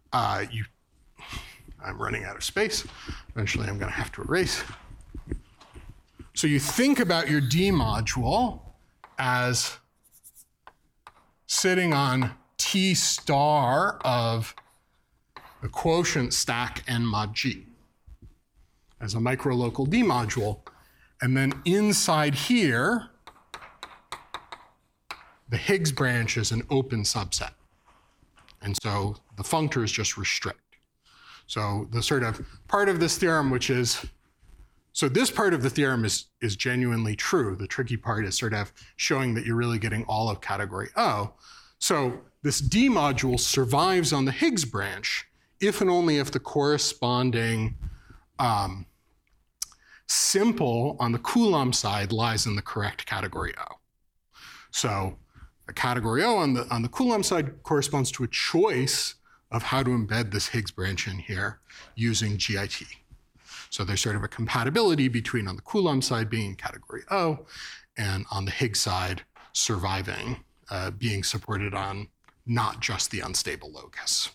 I'm running out of space. Eventually I'm going to have to erase. So you think about your D module as sitting on T star of the quotient stack N mod G as a microlocal D module. And then inside here, the Higgs branch is an open subset. And so the functors just restrict. So the sort of part of this theorem, which is, so this part of the theorem is genuinely true. The tricky part is sort of showing that you're really getting all of category O. So this D module survives on the Higgs branch if and only if the corresponding simple on the Coulomb side lies in the correct category O. So the category O on the Coulomb side corresponds to a choice of how to embed this Higgs branch in here using GIT. So there's sort of a compatibility between on the Coulomb side being category O and on the Higgs side surviving, being supported on not just the unstable locus.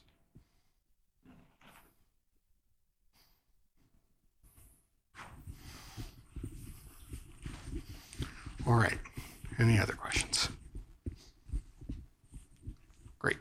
All right, any other questions? Great.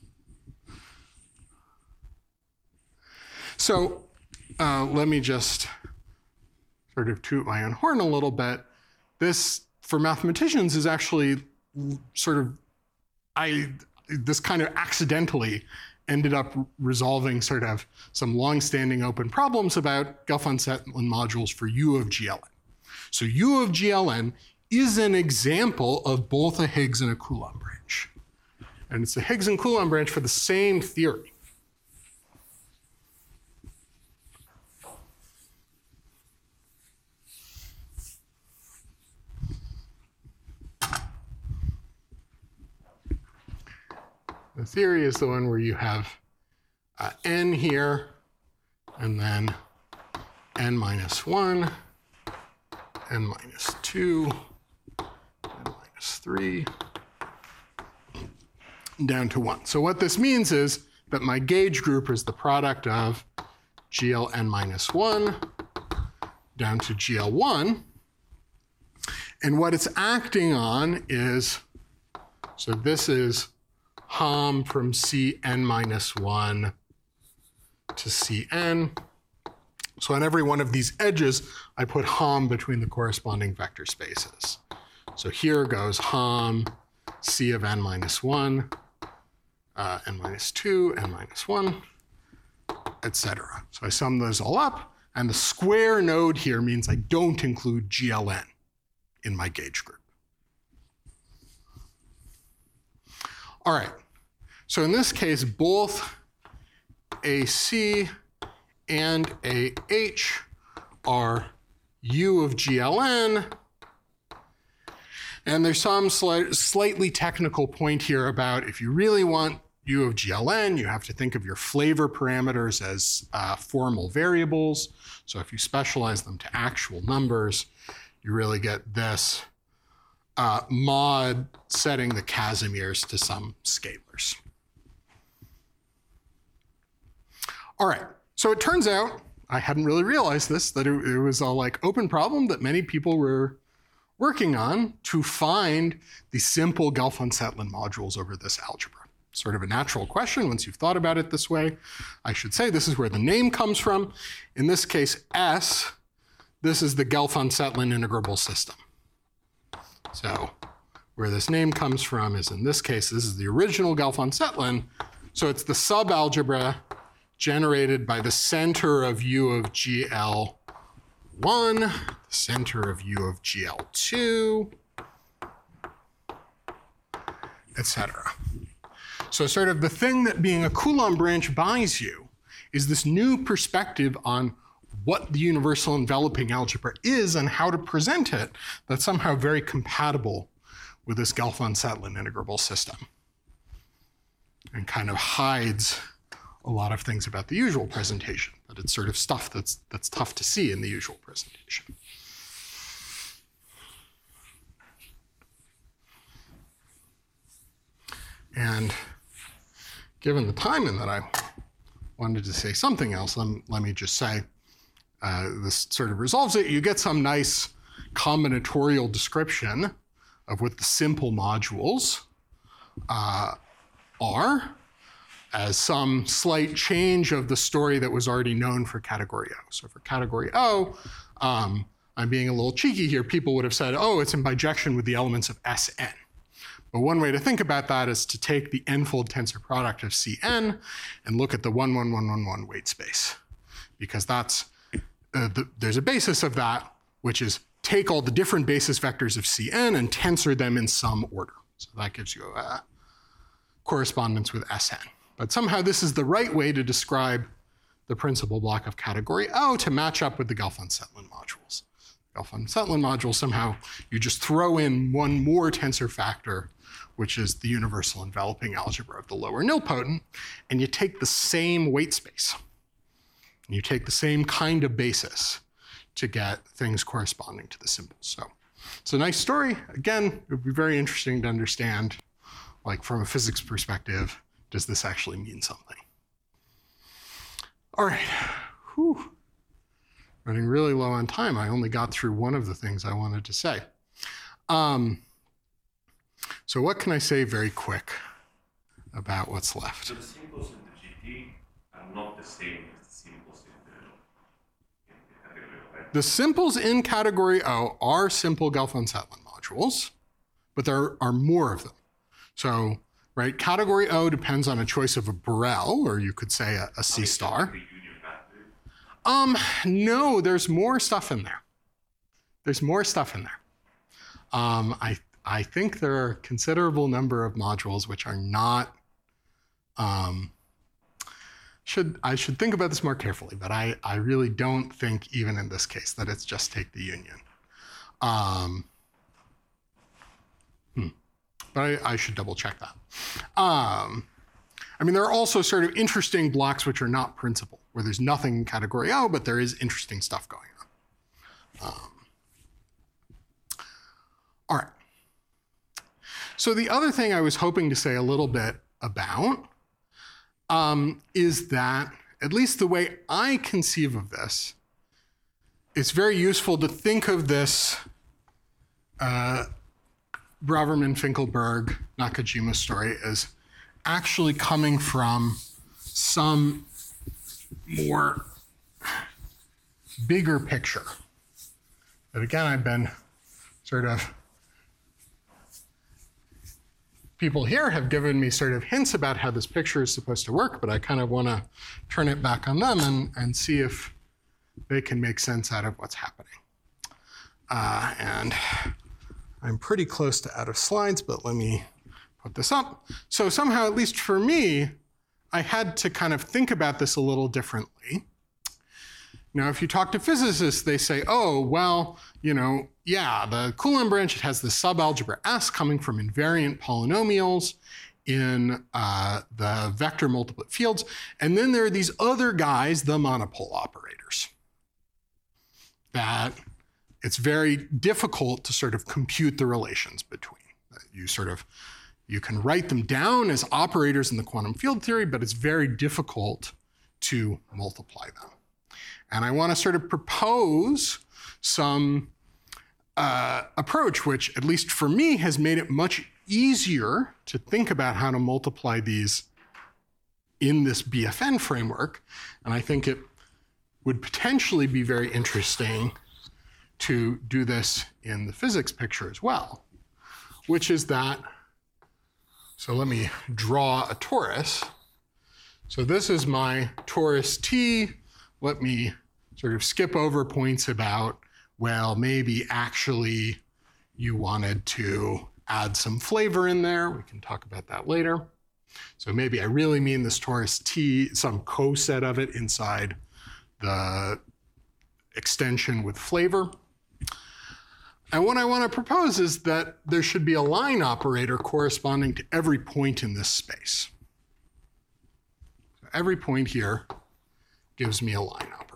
So let me just sort of toot my own horn a little bit. This, for mathematicians, is actually sort of, this kind of accidentally ended up resolving sort of some long-standing open problems about Gelfand-Tsetlin modules for U of GLN. So U of GLN is an example of both a Higgs and a Coulomb branch. And it's a Higgs and Coulomb branch for the same theory. The theory is the one where you have n here, and then n minus 1, n minus 2, n minus 3, down to 1. So what this means is that my gauge group is the product of GLn minus 1 down to GL1. And what it's acting on is, so this is Hom from Cn minus 1 to Cn. So on every one of these edges, I put Hom between the corresponding vector spaces. So here goes Hom C of n minus 1, n minus 2, n minus 1, etc. So I sum those all up, and the square node here means I don't include GLN in my gauge group. All right, so in this case, both AC and AH are U of GLN, and there's some slightly technical point here about if you really want U of GLN, you have to think of your flavor parameters as formal variables. So if you specialize them to actual numbers, you really get this mod setting the Casimirs to some scalars. All right, so it turns out, I hadn't really realized this, that it was a like open problem that many people were working on to find the simple Gelfand-Tsetlin modules over this algebra. Sort of a natural question once you've thought about it this way. I should say this is where the name comes from. In this case, S, this is the Gelfand-Tsetlin integrable system. So where this name comes from is, in this case, this is the original Gelfand-Tsetlin. So it's the subalgebra generated by the center of U of GL1, the center of U of GL2, etc. So sort of the thing that being a Coulomb branch buys you is this new perspective on what the universal enveloping algebra is and how to present it that's somehow very compatible with this Gelfand-Tsetlin integrable system, and kind of hides a lot of things about the usual presentation, but it's sort of stuff that's tough to see in the usual presentation. And given the timing that I wanted to say something else, let me just say this sort of resolves it. You get some nice combinatorial description of what the simple modules are, as some slight change of the story that was already known for category O. So for category O, I'm being a little cheeky here. People would have said, oh, it's in bijection with the elements of Sn. But one way to think about that is to take the n-fold tensor product of Cn and look at the 1, 1, 1, 1, 1 weight space. Because that's, there's a basis of that, which is take all the different basis vectors of Cn and tensor them in some order. So that gives you a correspondence with Sn. But somehow this is the right way to describe the principal block of category O to match up with the Gelfand-Tsetlin modules. Gelfand-Sutton module, somehow you just throw in one more tensor factor, which is the universal enveloping algebra of the lower nilpotent, and you take the same weight space. And you take the same kind of basis to get things corresponding to the symbols. So it's a nice story. Again, it would be very interesting to understand, like from a physics perspective, does this actually mean something? All right, whew. Running really low on time. I only got through one of the things I wanted to say. So what can I say very quick about what's left? So the symbols in the GT are not the same as the symbols in the category O, right? The symbols in category O are simple Gelfand-Sutton modules, but there are more of them. So, right, category O depends on a choice of a Borel, or you could say a C star. The union category. No, there's more stuff in there. There's more stuff in there. I think there are a considerable number of modules which are not, I should think about this more carefully, but I really don't think even in this case that it's just take the union. But I should double check that. I mean, there are also sort of interesting blocks which are not principal, where there's nothing in category O, but there is interesting stuff going on. All right. So the other thing I was hoping to say a little bit about is that, at least the way I conceive of this, it's very useful to think of this Braverman-Finkelberg Nakajima story as actually coming from some more bigger picture. But again, I've been sort of, people here have given me sort of hints about how this picture is supposed to work, but I kind of want to turn it back on them and see if they can make sense out of what's happening. And I'm pretty close to out of slides, but let me put this up. So somehow, at least for me, I had to kind of think about this a little differently. Now, if you talk to physicists, they say, oh, well, you know, yeah, the Coulomb branch, it has the subalgebra S coming from invariant polynomials in the vector multiplet fields. And then there are these other guys, the monopole operators, that it's very difficult to sort of compute the relations between. You can write them down as operators in the quantum field theory, but it's very difficult to multiply them. And I want to sort of propose some approach, which, at least for me, has made it much easier to think about how to multiply these in this BFN framework. And I think it would potentially be very interesting to do this in the physics picture as well, which is that, so let me draw a torus. So this is my torus T. Let me sort of skip over points about, well, maybe actually you wanted to add some flavor in there. We can talk about that later. So maybe I really mean this torus T, some coset of it inside the extension with flavor. And what I want to propose is that there should be a line operator corresponding to every point in this space. So every point here gives me a line operator.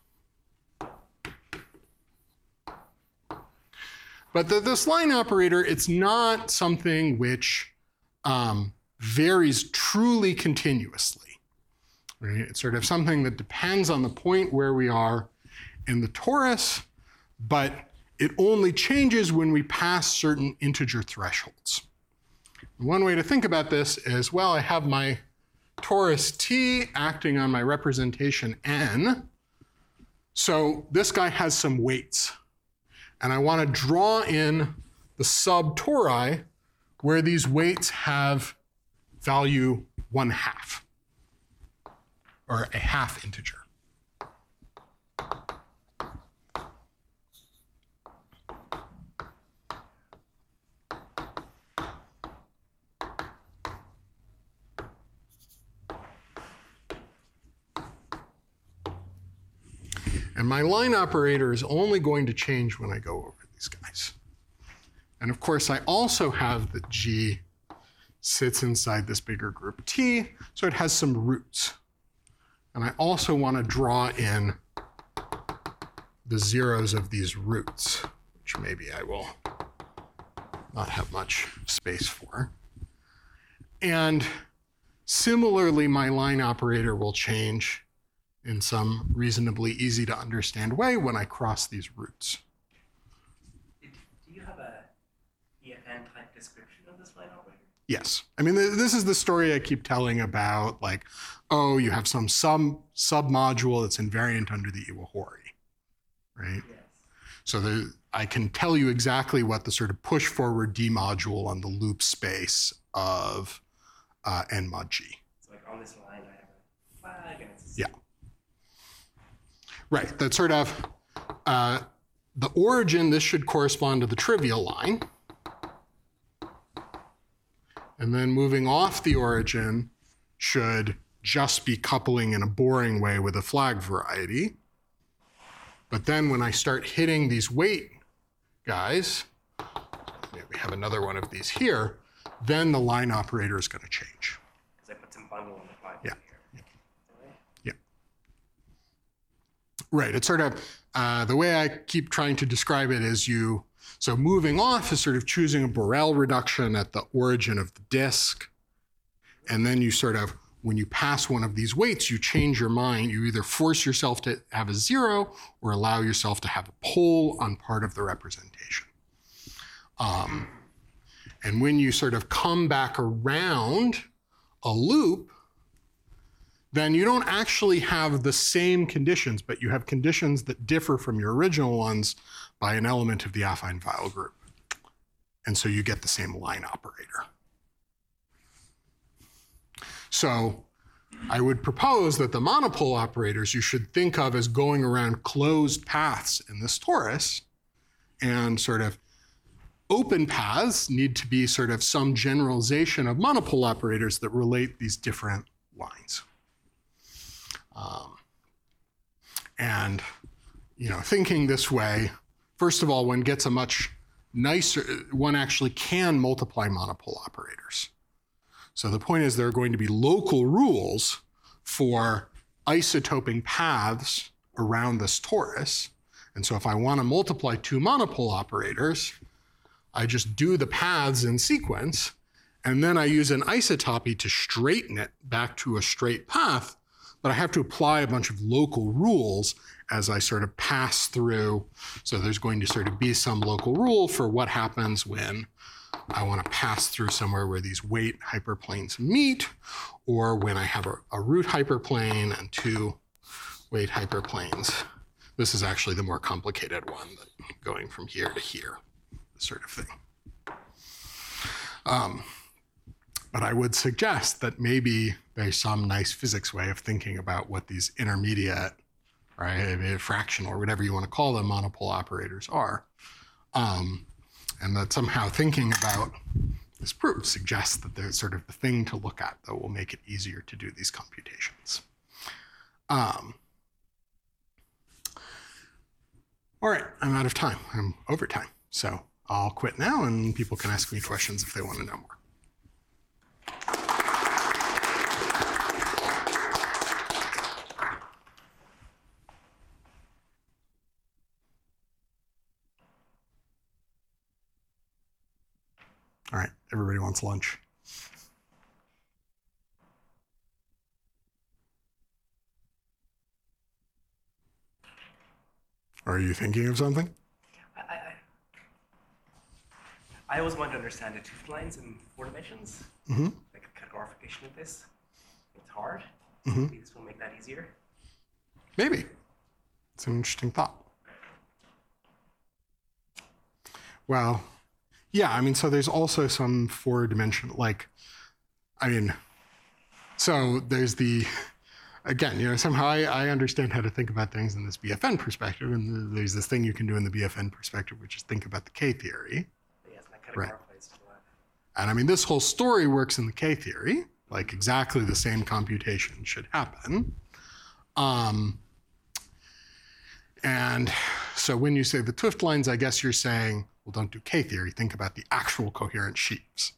But this line operator, it's not something which varies truly continuously. Right? It's sort of something that depends on the point where we are in the torus, but it only changes when we pass certain integer thresholds. One way to think about this is, well, I have my torus T acting on my representation N. So this guy has some weights. And I want to draw in the subtori where these weights have value 1/2, or a half integer. And my line operator is only going to change when I go over these guys. And of course, I also have that G sits inside this bigger group T, so it has some roots. And I also want to draw in the zeros of these roots, which maybe I will not have much space for. And similarly, my line operator will change in some reasonably easy to understand way when I cross these roots. Do you have a EFN type description of this line operator? Yes. I mean, this is the story I keep telling about, like, oh, you have some submodule that's invariant under the Iwahori, right? Yes. So I can tell you exactly what the sort of push forward D module on the loop space of N mod G. So like on this line, I have a flag and it's Yeah. Right. That's sort of the origin. This should correspond to the trivial line. And then moving off the origin should just be coupling in a boring way with a flag variety. But then when I start hitting these weight guys, we have another one of these here, then the line operator is going to change. because I put some bundle on the flag Yeah. here. Yeah. Right. It's sort of the way I keep trying to describe it is so moving off is sort of choosing a Borel reduction at the origin of the disk. And then you sort of, when you pass one of these weights, you change your mind. You either force yourself to have a zero or allow yourself to have a pole on part of the representation. And when you sort of come back around a loop, then you don't actually have the same conditions, but you have conditions that differ from your original ones by an element of the affine file group. And so you get the same line operator. So I would propose that the monopole operators you should think of as going around closed paths in this torus, and sort of open paths need to be sort of some generalization of monopole operators that relate these different lines. And thinking this way, first of all, one gets a much nicer, one actually can multiply monopole operators. So the point is there are going to be local rules for isotoping paths around this torus. And so if I want to multiply two monopole operators, I just do the paths in sequence, and then I use an isotopy to straighten it back to a straight path, but I have to apply a bunch of local rules as I sort of pass through. So there's going to sort of be some local rule for what happens when I want to pass through somewhere where these weight hyperplanes meet, or when I have a root hyperplane and two weight hyperplanes. This is actually the more complicated one, going from here to here, this sort of thing. But I would suggest that maybe there's some nice physics way of thinking about what these intermediate, right, fractional, or whatever you want to call them, monopole operators are. And that somehow thinking about this proof suggests that there's sort of the thing to look at that will make it easier to do these computations. All right, I'm out of time. I'm over time. So I'll quit now, and people can ask me questions if they want to know more. All right, everybody wants lunch. Are you thinking of something? I always wanted to understand the tooth lines in 4 dimensions, Mm-hmm. like a categorification of this. It's hard. Mm-hmm. Maybe this will make that easier. Maybe. It's an interesting thought. Well, yeah, I mean, so there's also some 4-dimensional, so there's again, somehow I understand how to think about things in this BFN perspective, and there's this thing you can do in the BFN perspective, which is think about the K-theory. But yes, that Right. categorifies to that. And I mean, this whole story works in the K-theory, like exactly the same computation should happen. And so when you say the 't Hooft lines, I guess you're saying, well, don't do K-theory. Think about the actual coherent sheaves.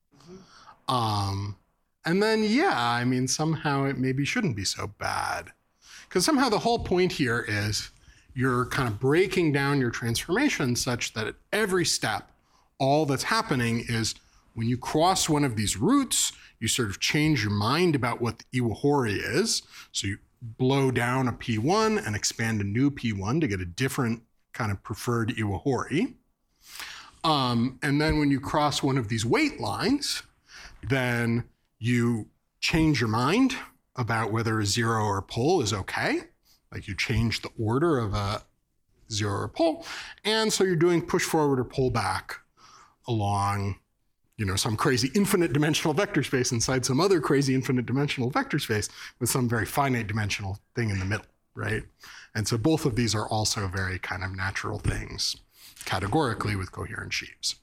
And then, yeah, I mean, somehow it maybe shouldn't be so bad. Because somehow the whole point here is you're kind of breaking down your transformation such that at every step, all that's happening is when you cross one of these roots, you sort of change your mind about what the Iwahori is. So you blow down a P1 and expand a new P1 to get a different kind of preferred Iwahori. And then when you cross one of these weight lines, then you change your mind about whether a zero or a pull is okay. Like you change the order of a zero or pull. And so you're doing push forward or pull back along, you know, some crazy infinite dimensional vector space inside some other crazy infinite dimensional vector space with some very finite dimensional thing in the middle, right? And so both of these are also very kind of natural things categorically with coherent sheaves.